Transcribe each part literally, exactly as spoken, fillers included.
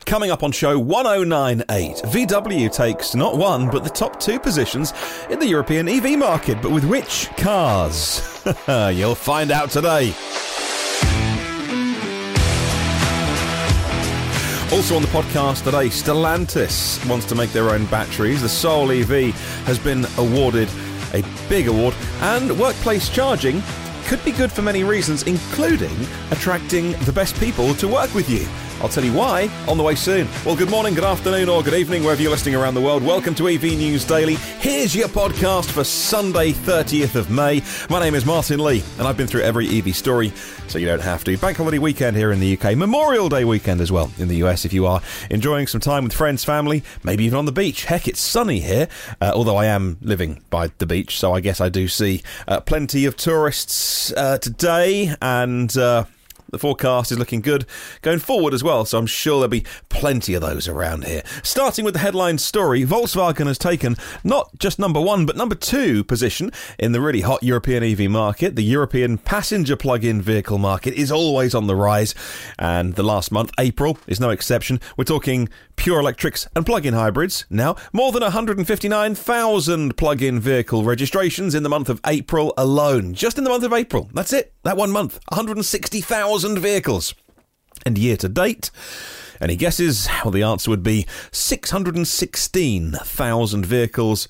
Coming up on show ten ninety-eight, V W takes not one, but the top two positions in the European E V market. But with which cars? You'll find out today. Also on the podcast today, Stellantis wants to make their own batteries. The Soul E V has been awarded a big award, and workplace charging could be good for many reasons, including attracting the best people to work with you. I'll tell you why on the way soon. Well, good morning, good afternoon, or good evening, wherever you're listening around the world. Welcome to E V News Daily. Here's your podcast for Sunday, thirtieth of May. My name is Martin Lee, and I've been through every E V story, so you don't have to. Bank holiday weekend here in the U K. Memorial Day weekend as well in the U S if you are enjoying some time with friends, family, maybe even on the beach. Heck, it's sunny here, uh, although I am living by the beach, so I guess I do see uh, plenty of tourists uh, today, and Uh, the forecast is looking good going forward as well, so I'm sure there'll be plenty of those around here. Starting with the headline story, Volkswagen has taken not just number one, but number two position in the really hot European E V market. The European passenger plug-in vehicle market is always on the rise, and the last month, April, is no exception. We're talking pure electrics and plug-in hybrids. Now, more than one hundred fifty-nine thousand plug-in vehicle registrations in the month of April alone. Just in the month of April. That's it. That one month. one hundred sixty thousand vehicles. And year to date, any guesses? Well, the answer would be six hundred sixteen thousand vehicles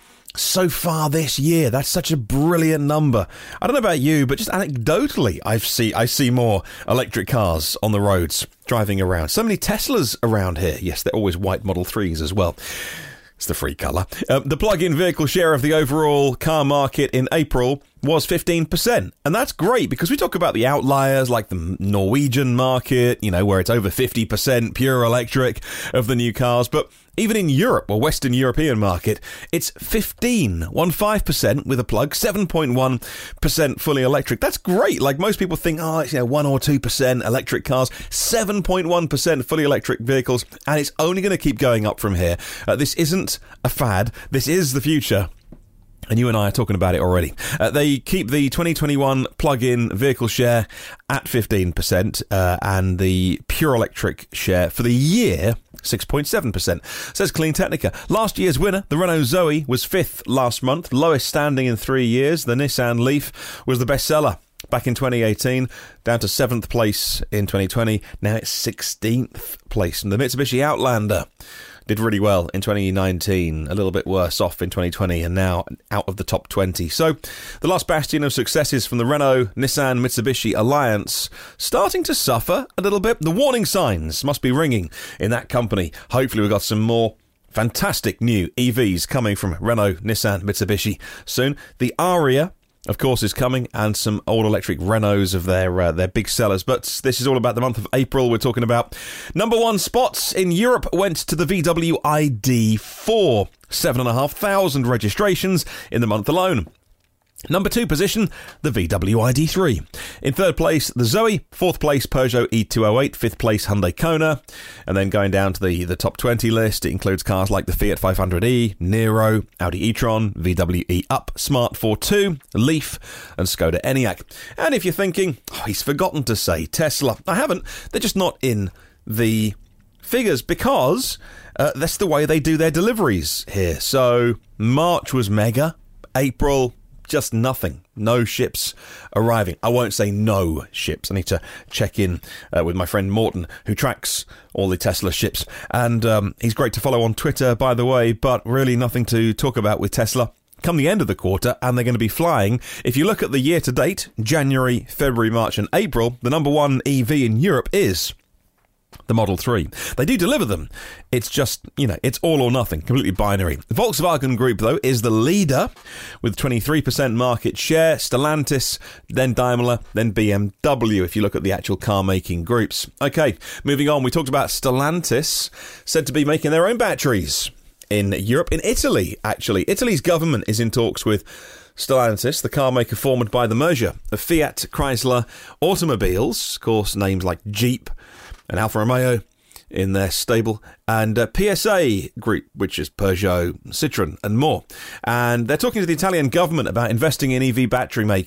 so far this year. That's such a brilliant number. I don't know about you, but just anecdotally, I see I see more electric cars on the roads driving around. So many Teslas around here. Yes, they're always white Model threes as well. It's the free colour. Uh, the plug-in vehicle share of the overall car market in April was fifteen percent. And that's great because we talk about the outliers like the Norwegian market, you know, where it's over fifty percent pure electric of the new cars. But even in Europe, or Western European market, it's fifteen, one five percent with a plug, seven point one percent fully electric. That's great. Like most people think, oh, it's, you know, one or two percent electric cars, seven point one percent fully electric vehicles, and it's only going to keep going up from here. Uh, this isn't a fad. This is the future. And you and I are talking about it already. Uh, they keep the twenty twenty-one plug-in vehicle share at fifteen percent uh, and the pure electric share for the year, six point seven percent. Says Clean Technica. Last year's winner, the Renault Zoe, was fifth last month, lowest standing in three years. The Nissan Leaf was the best seller back in twenty eighteen, down to seventh place in twenty twenty. Now it's sixteenth place. And the Mitsubishi Outlander did really well in twenty nineteen, a little bit worse off in twenty twenty, and now out of the top twenty. So the last bastion of successes from the Renault, Nissan, Mitsubishi alliance starting to suffer a little bit. The warning signs must be ringing in that company. Hopefully we've got some more fantastic new E Vs coming from Renault, Nissan, Mitsubishi soon. The Aria, of course, is coming, and some all-electric Renaults of their uh, their big sellers. But this is all about the month of April. We're talking about number one spots in Europe went to the V W I D four. seven thousand five hundred registrations in the month alone. Number two position, the V W I D three. In third place, the Zoe. Fourth place, Peugeot E two oh eight. Fifth place, Hyundai Kona. And then going down to the, the top twenty list, it includes cars like the Fiat five hundred e, Nero, Audi e-tron, V W E Up, Smart forty-two, Leaf, and Skoda Enyaq. And if you're thinking, oh, he's forgotten to say Tesla. I haven't. They're just not in the figures because uh, that's the way they do their deliveries here. So March was mega. April, just nothing. No ships arriving. I won't say no ships. I need to check in uh, with my friend Morton, who tracks all the Tesla ships. And um, he's great to follow on Twitter, by the way, but really nothing to talk about with Tesla come the end of the quarter, and they're going to be flying. If you look at the year to date, January, February, March and April, the number one E V in Europe is the Model three. They do deliver them. It's just, you know, it's all or nothing, completely binary. The Volkswagen Group, though, is the leader with twenty-three percent market share. Stellantis, then Daimler, then B M W, if you look at the actual car-making groups. Okay, moving on. We talked about Stellantis, said to be making their own batteries in Europe, in Italy, actually. Italy's government is in talks with Stellantis, the car maker formed by the merger of Fiat Chrysler automobiles, of course, names like Jeep and Alfa Romeo in their stable, and uh, P S A Group, which is Peugeot, Citroën, and more. And they're talking to the Italian government about investing in E V battery making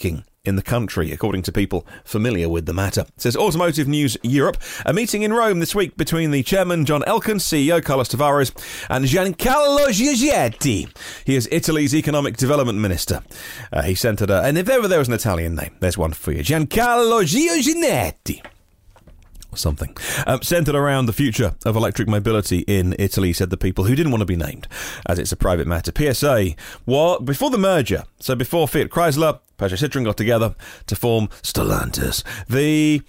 in the country, according to people familiar with the matter. It says Automotive News Europe, a meeting in Rome this week between the chairman, John Elkann, C E O, Carlos Tavares, and Giancarlo Giorgetti. He is Italy's economic development minister. Uh, he centred, a, and if ever there was an Italian name, there's one for you. Giancarlo Giorgetti. Or something. Um, centred around the future of electric mobility in Italy, said the people who didn't want to be named, as it's a private matter. P S A, well, before the merger, so before Fiat Chrysler, Peugeot Citroën got together to form Stellantis. The...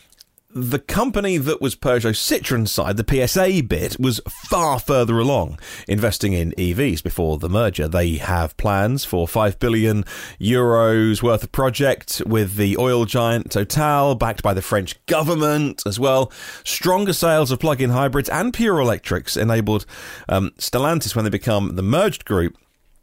The company that was Peugeot Citroën side, the P S A bit, was far further along investing in E Vs before the merger. They have plans for five billion euros worth of project with the oil giant Total, backed by the French government as well. Stronger sales of plug-in hybrids and pure electrics enabled um, Stellantis, when they become the merged group,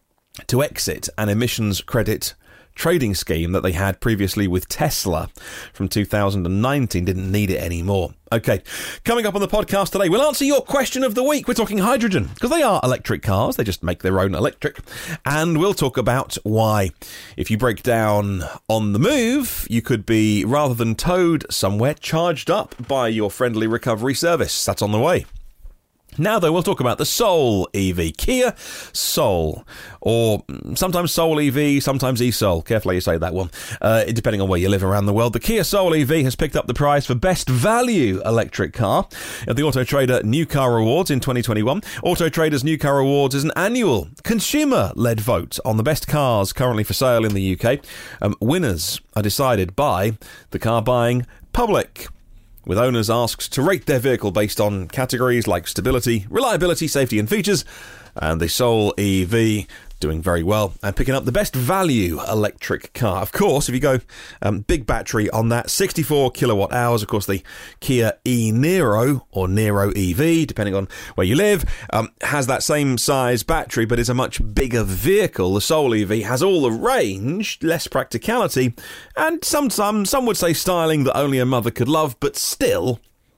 to exit an emissions credit trading scheme that they had previously with Tesla from two thousand nineteen. Didn't need it anymore. Okay, coming up on the podcast today, we'll answer your question of the week. We're talking hydrogen, because they are electric cars. They just make their own electric. And we'll talk about why, if you break down on the move, you could be, rather than towed somewhere, charged up by your friendly recovery service. That's on the way. Now, though, we'll talk about the Soul E V, Kia Soul, or sometimes Soul E V, sometimes e-Soul. Careful how you say that one, uh, depending on where you live around the world. The Kia Soul E V has picked up the prize for Best Value Electric Car at the Auto Trader New Car Awards in twenty twenty-one. Auto Trader's New Car Awards is an annual consumer-led vote on the best cars currently for sale in the U K. Um, winners are decided by the car buying public, with owners asked to rate their vehicle based on categories like stability, reliability, safety and features. And the Soul E V doing very well and picking up the best value electric car. Of course, if you go um, big battery on that, sixty-four kilowatt hours. Of course, the Kia e-Niro, or Niro E V, depending on where you live, um, has that same size battery, but is a much bigger vehicle. The Soul E V has all the range, less practicality, and some, some, some would say styling that only a mother could love, but still,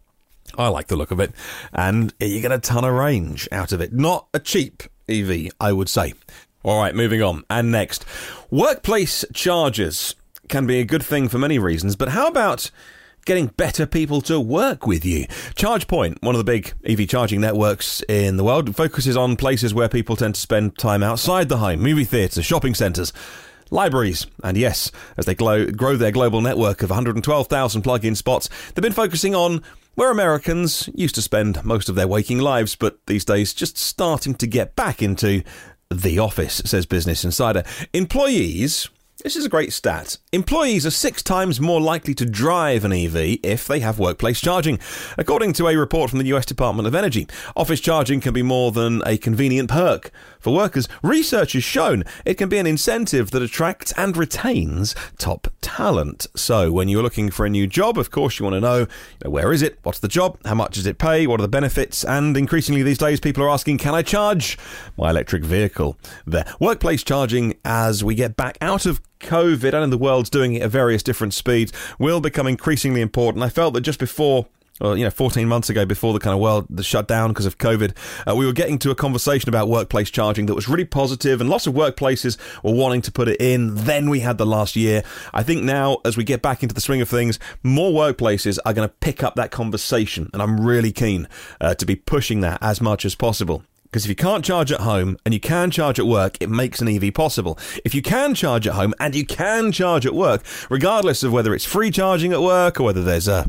I like the look of it, and you get a ton of range out of it. Not a cheap E V, I would say. All right, moving on. And next, workplace chargers can be a good thing for many reasons, but how about getting better people to work with you? ChargePoint, one of the big E V charging networks in the world, focuses on places where people tend to spend time outside the home, movie theatres, shopping centres, libraries. And yes, as they grow, grow their global network of one hundred twelve thousand plug-in spots, they've been focusing on where Americans used to spend most of their waking lives, but these days just starting to get back into the office, says Business Insider. Employees, this is a great stat, employees are six times more likely to drive an E V if they have workplace charging, according to a report from the U S Department of Energy. Office charging can be more than a convenient perk. For workers, research has shown it can be an incentive that attracts and retains top talent. So when you're looking for a new job, of course, you want to know, you know, where is it? What's the job? How much does it pay? What are the benefits? And increasingly these days, people are asking, can I charge my electric vehicle there? Workplace charging, as we get back out of COVID, and the world's doing it at various different speeds, will become increasingly important. I felt that just before, well, you know, fourteen months ago, before the kind of world the shut down because of COVID, uh, we were getting to a conversation about workplace charging that was really positive, and lots of workplaces were wanting to put it in. Then we had the last year. I think now, as we get back into the swing of things, more workplaces are going to pick up that conversation, and I'm really keen uh, to be pushing that as much as possible. Because if you can't charge at home and you can charge at work, it makes an E V possible. If you can charge at home and you can charge at work, regardless of whether it's free charging at work or whether there's a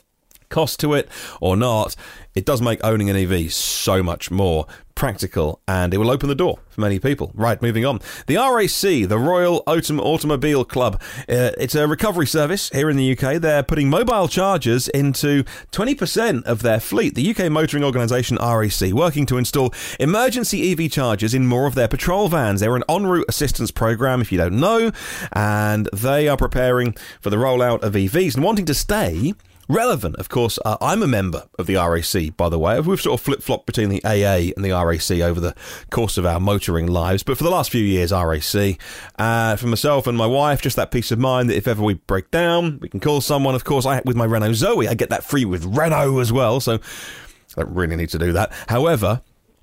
cost to it or not, it does make owning an E V so much more practical, and it will open the door for many people. Right, moving on. The R A C, the Royal Autom- Automobile Club, uh, it's a recovery service here in the U K. They're putting mobile chargers into twenty percent of their fleet. The U K motoring organisation R A C, working to install emergency E V chargers in more of their patrol vans. They're an en route assistance programme, if you don't know, and they are preparing for the rollout of E Vs and wanting to stay relevant. Of course, uh, I'm a member of the R A C, by the way. We've sort of flip-flopped between the A A and the R A C over the course of our motoring lives, but for the last few years, R A C. Uh, for myself and my wife, just that peace of mind that if ever we break down, we can call someone. Of course, I with my Renault Zoe, I get that free with Renault as well, so I don't really need to do that. However,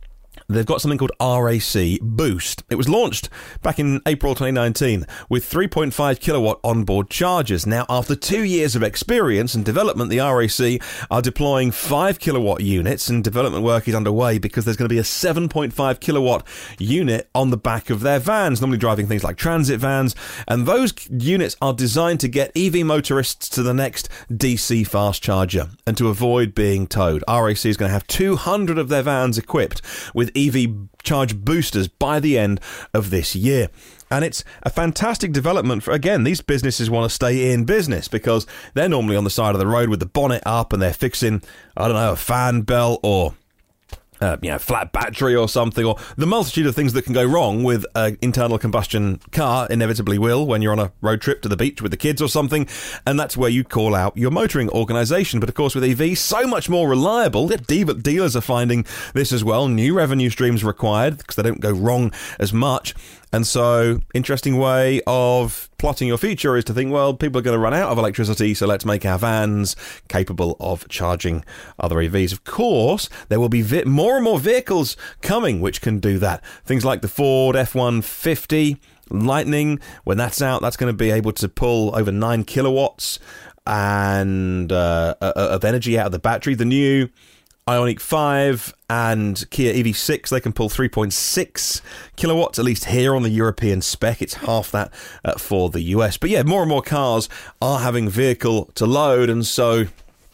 they've got something called R A C Boost. It was launched back in April twenty nineteen with three point five kilowatt onboard chargers. Now, after two years of experience and development, the R A C are deploying five kilowatt units, and development work is underway because there's going to be a seven point five kilowatt unit on the back of their vans, normally driving things like transit vans, and those units are designed to get E V motorists to the next D C fast charger and to avoid being towed. R A C is going to have two hundred of their vans equipped with E V charge boosters by the end of this year. And it's a fantastic development for, again, these businesses want to stay in business because they're normally on the side of the road with the bonnet up and they're fixing, I don't know, a fan belt or Uh, you know, flat battery or something, or the multitude of things that can go wrong with an internal combustion car inevitably will when you're on a road trip to the beach with the kids or something, and that's where you call out your motoring organisation. But of course, with E V, so much more reliable. Dealers are finding this as well. New revenue streams required because they don't go wrong as much. And so, interesting way of plotting your future is to think, well, people are going to run out of electricity, so let's make our vans capable of charging other E Vs. Of course, there will be vi- more and more vehicles coming which can do that. Things like the Ford F one fifty Lightning, when that's out, that's going to be able to pull over nine kilowatts and uh, of energy out of the battery. The new Ioniq five and Kia E V six, they can pull three point six kilowatts, at least here on the European spec. It's half that uh, for the U S. But yeah, more and more cars are having vehicle to load, and so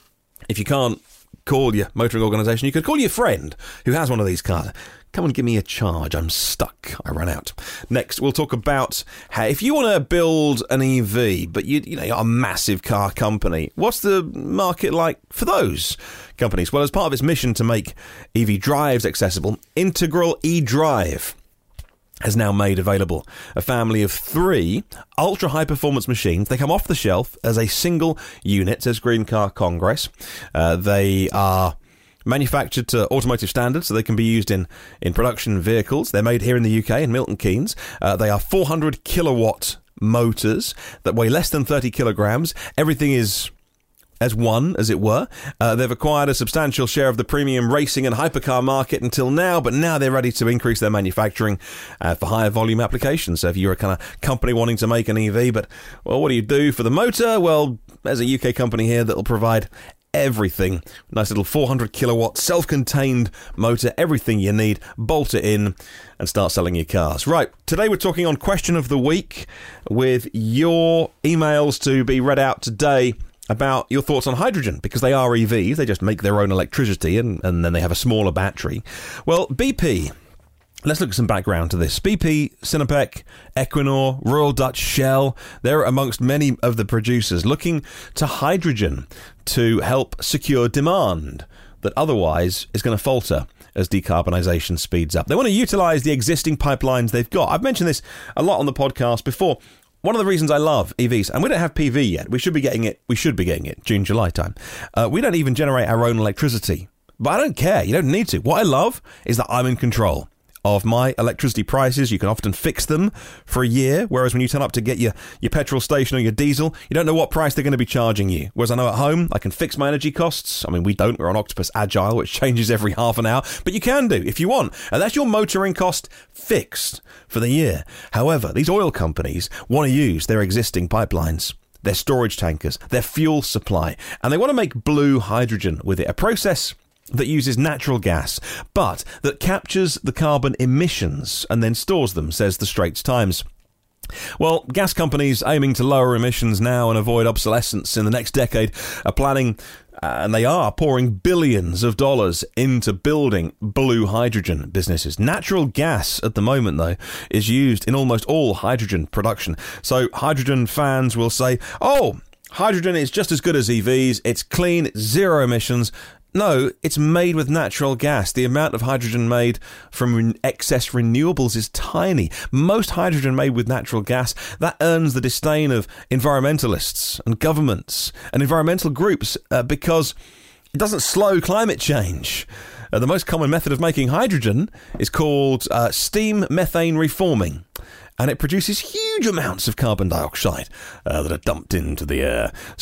if you can't call your motoring organisation, you could call your friend who has one of these cars. Come and give me a charge. I'm stuck. I ran out. Next, we'll talk about how if you want to build an E V, but you you know you're a massive car company, what's the market like for those companies? Well, as part of its mission to make E V drives accessible, Integral eDrive has now made available a family of three ultra-high-performance machines. They come off the shelf as a single unit, says Green Car Congress. Uh, they are manufactured to automotive standards, so they can be used in, in production vehicles. They're made here in the U K, in Milton Keynes. Uh, they are four hundred kilowatt motors that weigh less than thirty kilograms. Everything is as one, as it were. Uh, they've acquired a substantial share of the premium racing and hypercar market until now, but now they're ready to increase their manufacturing uh, for higher volume applications. So if you're a kind of company wanting to make an E V, but, well, what do you do for the motor? Well, there's a U K company here that will provide everything. Nice little four hundred kilowatt self-contained motor, everything you need. Bolt it in and start selling your cars. Right, today we're talking on Question of the Week with your emails to be read out today about your thoughts on hydrogen, because they are E Vs. They just make their own electricity and, and then they have a smaller battery. Well, B P, let's look at some background to this. B P, Sinopec, Equinor, Royal Dutch Shell, they're amongst many of the producers looking to hydrogen to help secure demand that otherwise is going to falter as decarbonisation speeds up. They want to utilise the existing pipelines they've got. I've mentioned this a lot on the podcast before. One of the reasons I love E Vs, and we don't have P V yet, we should be getting it, we should be getting it June, July time. Uh, we don't even generate our own electricity. But I don't care, you don't need to. What I love is that I'm in control of my electricity prices. You can often fix them for a year, whereas when you turn up to get your, your petrol station or your diesel, you don't know what price they're going to be charging you. Whereas I know at home, I can fix my energy costs. I mean, we don't. We're on Octopus Agile, which changes every half an hour. But you can do if you want. And that's your motoring cost fixed for the year. However, these oil companies want to use their existing pipelines, their storage tankers, their fuel supply, and they want to make blue hydrogen with it, a process that uses natural gas, but that captures the carbon emissions and then stores them, says the Straits Times. Well, gas companies aiming to lower emissions now and avoid obsolescence in the next decade are planning, uh, and they are pouring billions of dollars into building blue hydrogen businesses. Natural gas at the moment, though, is used in almost all hydrogen production. So hydrogen fans will say, oh, hydrogen is just as good as E Vs, it's clean, it's zero emissions. No, it's made with natural gas. The amount of hydrogen made from excess renewables is tiny. Most hydrogen made with natural gas, that earns the disdain of environmentalists and governments and environmental groups uh, because it doesn't slow climate change. Uh, the most common method of making hydrogen is called uh, steam methane reforming. And it produces huge amounts of carbon dioxide uh, that are dumped into the air. So,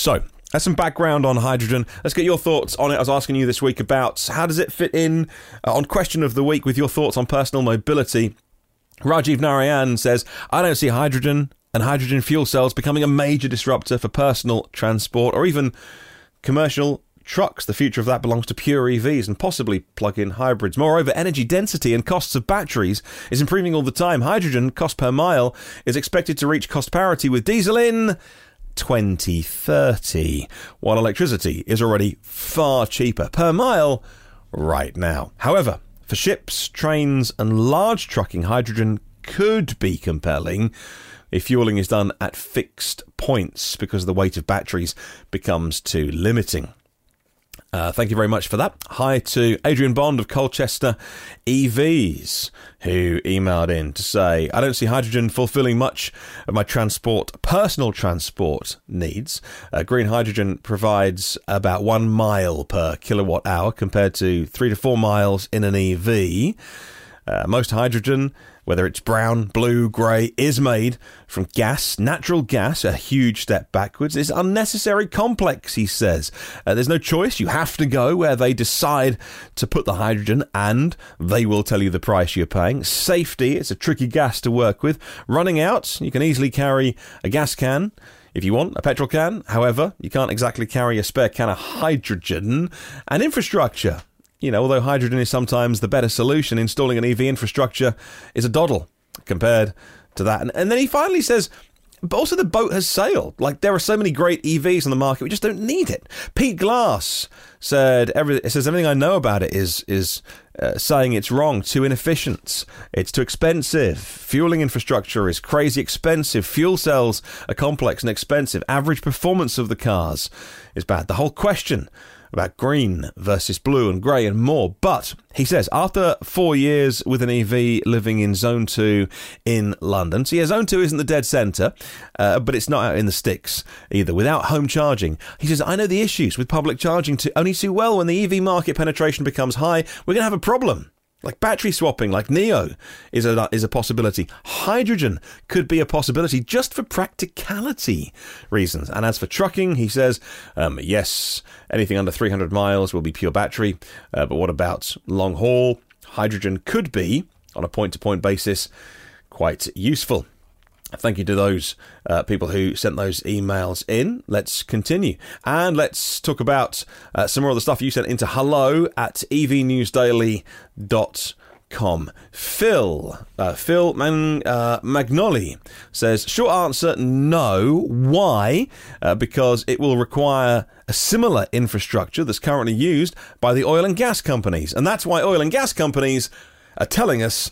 That's some background on hydrogen. Let's get your thoughts on it. I was asking you this week about how does it fit in uh, on Question of the Week with your thoughts on personal mobility. Rajiv Narayan says, I don't see hydrogen and hydrogen fuel cells becoming a major disruptor for personal transport or even commercial trucks. The future of that belongs to pure E Vs and possibly plug-in hybrids. Moreover, energy density and costs of batteries is improving all the time. Hydrogen cost per mile is expected to reach cost parity with diesel in twenty thirty, while electricity is already far cheaper per mile right now. However, for ships, trains and large trucking, hydrogen could be compelling if fueling is done at fixed points because the weight of batteries becomes too limiting. Uh, thank you very much for that. Hi to Adrian Bond of Colchester E Vs, who emailed in to say, I don't see hydrogen fulfilling much of my transport, personal transport needs. Uh, green hydrogen provides about one mile per kilowatt hour compared to three to four miles in an E V. Uh, most hydrogen, whether it's brown, blue, grey, is made from gas. Natural gas, a huge step backwards, is unnecessary complex, he says. Uh, there's no choice. You have to go where they decide to put the hydrogen and they will tell you the price you're paying. Safety, it's a tricky gas to work with. Running out, you can easily carry a gas can if you want, a petrol can. However, you can't exactly carry a spare can of hydrogen. And infrastructure. You know, although hydrogen is sometimes the better solution, installing an E V infrastructure is a doddle compared to that. And, and then he finally says, but also the boat has sailed. Like, there are so many great E Vs on the market, we just don't need it. Pete Glass said, every, says everything I know about it is is uh, saying it's wrong, too inefficient, it's too expensive. Fueling infrastructure is crazy expensive. Fuel cells are complex and expensive. Average performance of the cars is bad. The whole question about green versus blue and grey and more. But he says, after four years with an E V living in Zone two in London, so yeah, Zone two isn't the dead centre, uh, but it's not out in the sticks either, without home charging. He says, I know the issues with public charging to only too well. When the E V market penetration becomes high, we're going to have a problem. Like battery swapping, like Neo, is a is a possibility. Hydrogen could be a possibility just for practicality reasons. And as for trucking, he says, um, yes, anything under three hundred miles will be pure battery. Uh, but what about long haul? Hydrogen could be, on a point-to-point basis, quite useful. Thank you to those uh, people who sent those emails in. Let's continue. And let's talk about uh, some more of the stuff you sent into hello at e v news daily dot com. Phil, uh, Phil Man, uh, Magnoli says, short answer, no. Why? Uh, because it will require a similar infrastructure that's currently used by the oil and gas companies. And that's why oil and gas companies are telling us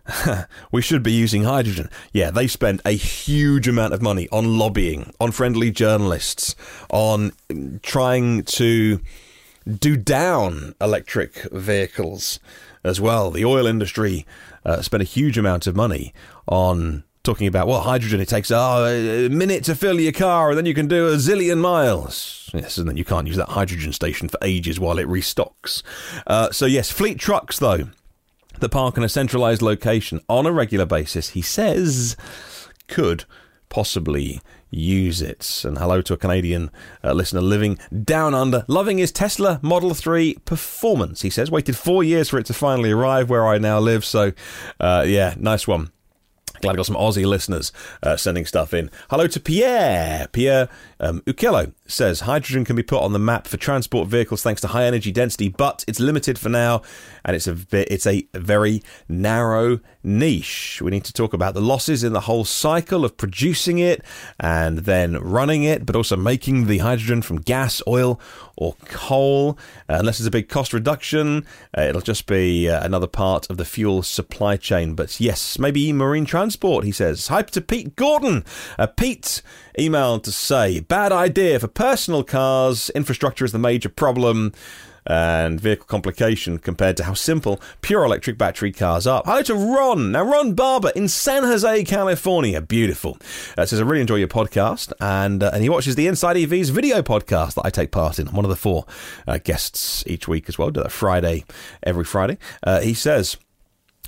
we should be using hydrogen. Yeah, they spend a huge amount of money on lobbying, on friendly journalists, on trying to do down electric vehicles as well. The oil industry uh, spent a huge amount of money on talking about, well, hydrogen, it takes oh, a minute to fill your car and then you can do a zillion miles. Yes, and then you can't use that hydrogen station for ages while it restocks. Uh, so yes, fleet trucks, though, that park in a centralised location on a regular basis, he says, could possibly use it. And hello to a Canadian uh, listener living down under, loving his Tesla Model three Performance, he says. Waited four years for it to finally arrive where I now live. So, uh, yeah, nice one. Glad I got some Aussie listeners uh, sending stuff in. Hello to Pierre. Pierre um, Ukello says, hydrogen can be put on the map for transport vehicles thanks to high energy density, but it's limited for now, and it's a it's a very narrow niche. We need to talk about the losses in the whole cycle of producing it and then running it, but also making the hydrogen from gas, oil, or coal. Uh, unless there's a big cost reduction, uh, it'll just be uh, another part of the fuel supply chain. But yes, maybe marine transport, he says. Hi to Pete Gordon. Uh, Pete emailed to say, bad idea for personal cars. Infrastructure is the major problem and vehicle complication compared to how simple pure electric battery cars are. Hello to Ron. Now, Ron Barber in San Jose, California. Beautiful. Uh, says, I really enjoy your podcast. And uh, and he watches the Inside E Vs video podcast that I take part in. I'm one of the four uh, guests each week as well. Do that Friday, every Friday. Uh, he says,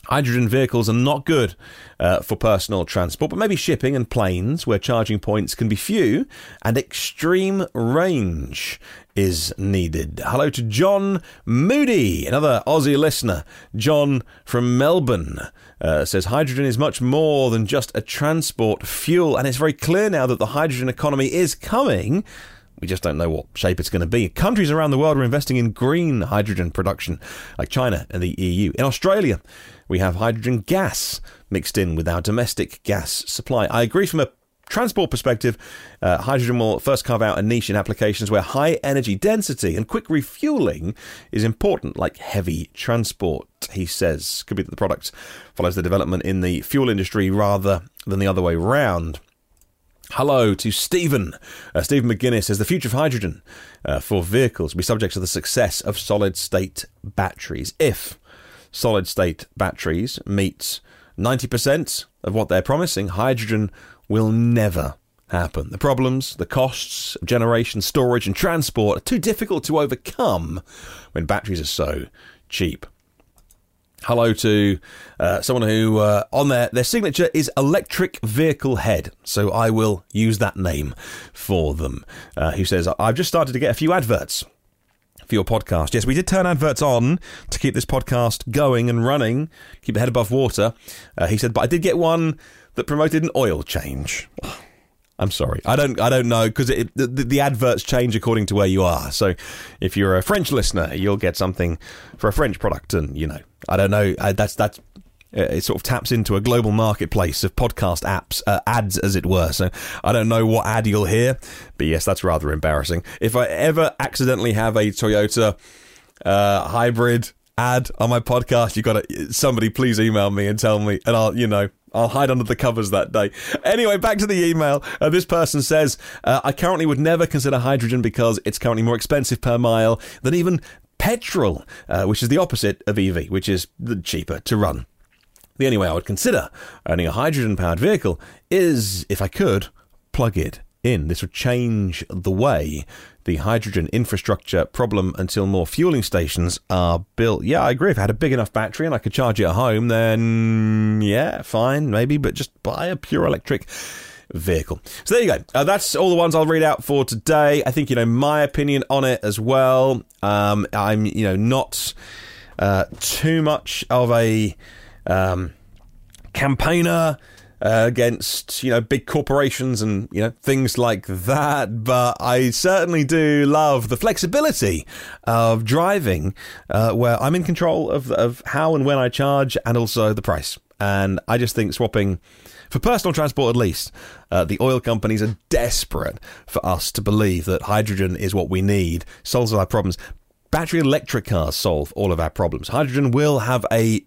Hydrogen vehicles are not good uh, for personal transport, but maybe shipping and planes where charging points can be few and extreme range is needed. Hello to John Moody, another Aussie listener. John from Melbourne uh, says hydrogen is much more than just a transport fuel, and it's very clear now that the hydrogen economy is coming. We just don't know what shape it's going to be. Countries around the world are investing in green hydrogen production, like China and the E U. In Australia, we have hydrogen gas mixed in with our domestic gas supply. I agree from a transport perspective, uh, hydrogen will first carve out a niche in applications where high energy density and quick refueling is important, like heavy transport, he says. Could be that the product follows the development in the fuel industry rather than the other way round. Hello to Stephen. Uh, Stephen McGuinness says the future of hydrogen uh, for vehicles will be subject to the success of solid-state batteries. If solid-state batteries meet ninety percent of what they're promising, hydrogen will never happen. The problems, the costs of generation, storage and transport are too difficult to overcome when batteries are so cheap. Hello to uh, someone who, uh, on their, their signature is Electric Vehicle Head, so I will use that name for them, uh, who says, I've just started to get a few adverts for your podcast. Yes, we did turn adverts on to keep this podcast going and running, keep the head above water, uh, he said, but I did get one that promoted an oil change. I'm sorry. I don't I don't know, because the, the adverts change according to where you are. So if you're a French listener, you'll get something for a French product. And, you know, I don't know. I, that's that's it sort of taps into a global marketplace of podcast apps, uh, ads, as it were. So I don't know what ad you'll hear. But yes, that's rather embarrassing. If I ever accidentally have a Toyota uh, hybrid ad on my podcast, you got to somebody please email me and tell me, and I'll, you know, I'll hide under the covers that day. Anyway, back to the email. Uh, this person says, uh, I currently would never consider hydrogen because it's currently more expensive per mile than even petrol, uh, which is the opposite of E V, which is cheaper to run. The only way I would consider owning a hydrogen-powered vehicle is, if I could, plug it in. This would change the way the hydrogen infrastructure problem until more fueling stations are built. Yeah, I agree. If I had a big enough battery and I could charge it at home, then yeah, fine, maybe, but just buy a pure electric vehicle. So there you go. Uh, that's all the ones I'll read out for today. I think, you know, my opinion on it as well. Um, I'm, you know, not uh, too much of a um, campaigner Uh, against, you know, big corporations and, you know, things like that. But I certainly do love the flexibility of driving uh, where I'm in control of, of how and when I charge and also the price. And I just think swapping, for personal transport at least, uh, the oil companies are desperate for us to believe that hydrogen is what we need, solves all our problems. Battery electric cars solve all of our problems. Hydrogen will have a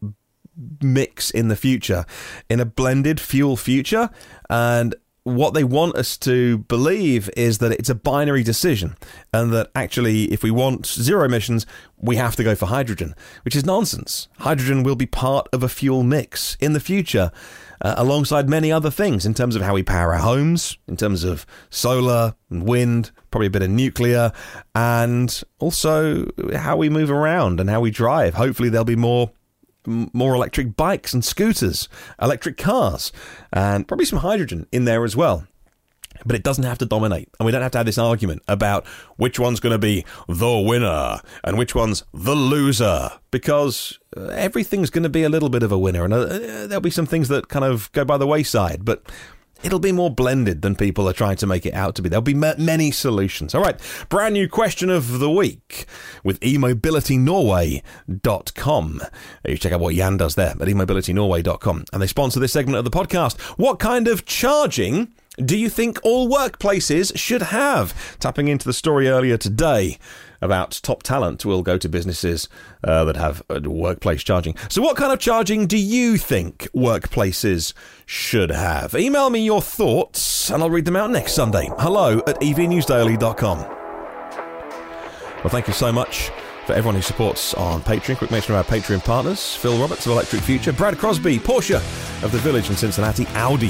mix in the future, in a blended fuel future, and what they want us to believe is that it's a binary decision, and that actually if we want zero emissions we have to go for hydrogen, which is nonsense. Hydrogen will be part of a fuel mix in the future, uh, alongside many other things in terms of how we power our homes, in terms of solar and wind, probably a bit of nuclear, and also how we move around and how we drive. Hopefully there'll be more more electric bikes and scooters, electric cars, and probably some hydrogen in there as well. But it doesn't have to dominate, and we don't have to have this argument about which one's going to be the winner and which one's the loser, because everything's going to be a little bit of a winner, and uh, there'll be some things that kind of go by the wayside, but it'll be more blended than people are trying to make it out to be. There'll be ma- many solutions. All right, brand new question of the week with e mobility norway dot com. You check out what Jan does there at e mobility norway dot com. And they sponsor this segment of the podcast. What kind of charging do you think all workplaces should have? Tapping into the story earlier today about top talent will go to businesses uh, that have uh, workplace charging. So what kind of charging do you think workplaces should have? Email me your thoughts and I'll read them out next Sunday. Hello at e v news daily dot com. Well, thank you so much for everyone who supports on Patreon. Quick mention of our Patreon partners: Phil Roberts of Electric Future, Brad Crosby, Porsche of the Village in Cincinnati, Audi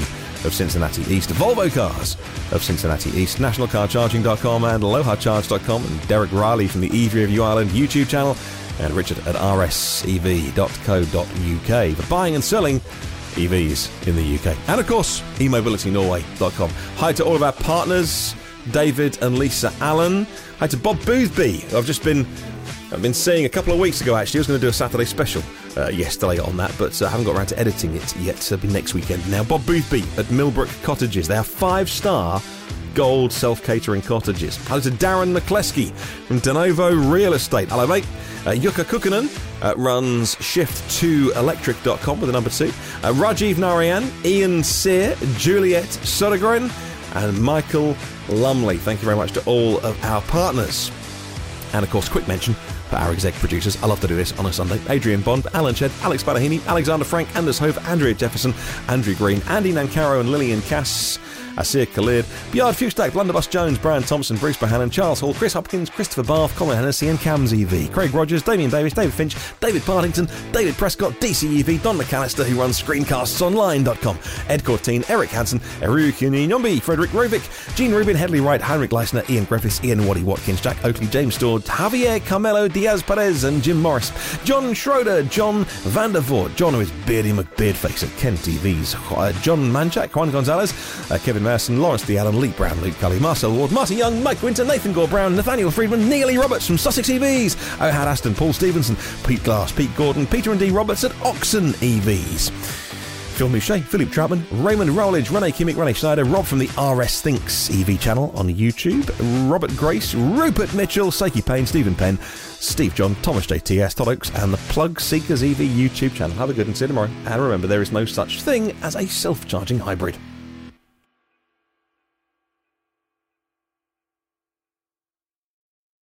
of Cincinnati East, Volvo Cars of Cincinnati East, national car charging dot com and aloha charge dot com, and Derek Riley from the E V Review Ireland YouTube channel, and Richard at r s e v dot co dot u k for buying and selling E Vs in the U K. And of course, e mobility norway dot com. Hi to all of our partners, David and Lisa Allen. Hi to Bob Boothby, who I've just been I've been seeing a couple of weeks ago, actually. I was going to do a Saturday special uh, yesterday on that, but I uh, haven't got around to editing it yet. It'll be next weekend. Now, Bob Boothby at Millbrook Cottages. They are five-star gold self-catering cottages. Hello to Darren McCleskey from Denovo Real Estate. Hello, mate. Uh, Jukka Kukkonen uh, runs shift two electric dot com with the number two. Uh, Rajiv Narayan, Ian Sear, Juliet Sodergren, and Michael Lumley. Thank you very much to all of our partners. And of course, quick mention for our exec producers. I love to do this on a Sunday. Adrian Bond, Alan Shed, Alex Badahini, Alexander Frank, Anders Hove, Andrea Jefferson, Andrew Green, Andy Nancaro and Lillian Cass, Asir Khalid, Bjard Fustak, Blunderbuss Jones, Brian Thompson, Bruce Bohannon, Charles Hall, Chris Hopkins, Christopher Bath, Colin Hennessy and Cams E V, Craig Rogers, Damien Davis, David Finch, David Partington, David Prescott, D C E V, Don McAllister, who runs screencasts online dot com, Ed Corteen, Eric Hansen, Eru Nyombi, Frederick Rovick, Gene Rubin, Hedley Wright, Heinrich Leisner, Ian Griffiths, Ian Waddy Watkins, Jack Oakley, James Stord, Javier Carmelo Diaz Perez and Jim Morris, John Schroeder, John Vandervoort, John who is Beardy McBeardface at Kent T Vs, uh, John Manchak, Juan Gonzalez, uh, Kevin Merson, Lawrence D. Allen, Lee Brown, Luke Cully, Marcel Ward, Martin Young, Mike Winter, Nathan Gore Brown, Nathaniel Friedman, Neil E. Roberts from Sussex E Vs, Ohad Aston, Paul Stevenson, Pete Glass, Pete Gordon, Peter and D. Roberts at Oxon E Vs. Phil Mouchet, Philip Troutman, Raymond Rowledge, Renee Kimmick, Renee Schneider, Rob from the R S Thinks E V channel on YouTube, Robert Grace, Rupert Mitchell, Seiki Payne, Stephen Penn, Steve John, Thomas J T S, Todd Oakes, and the Plug Seekers E V YouTube channel. Have a good one, see you tomorrow. And remember, there is no such thing as a self-charging hybrid.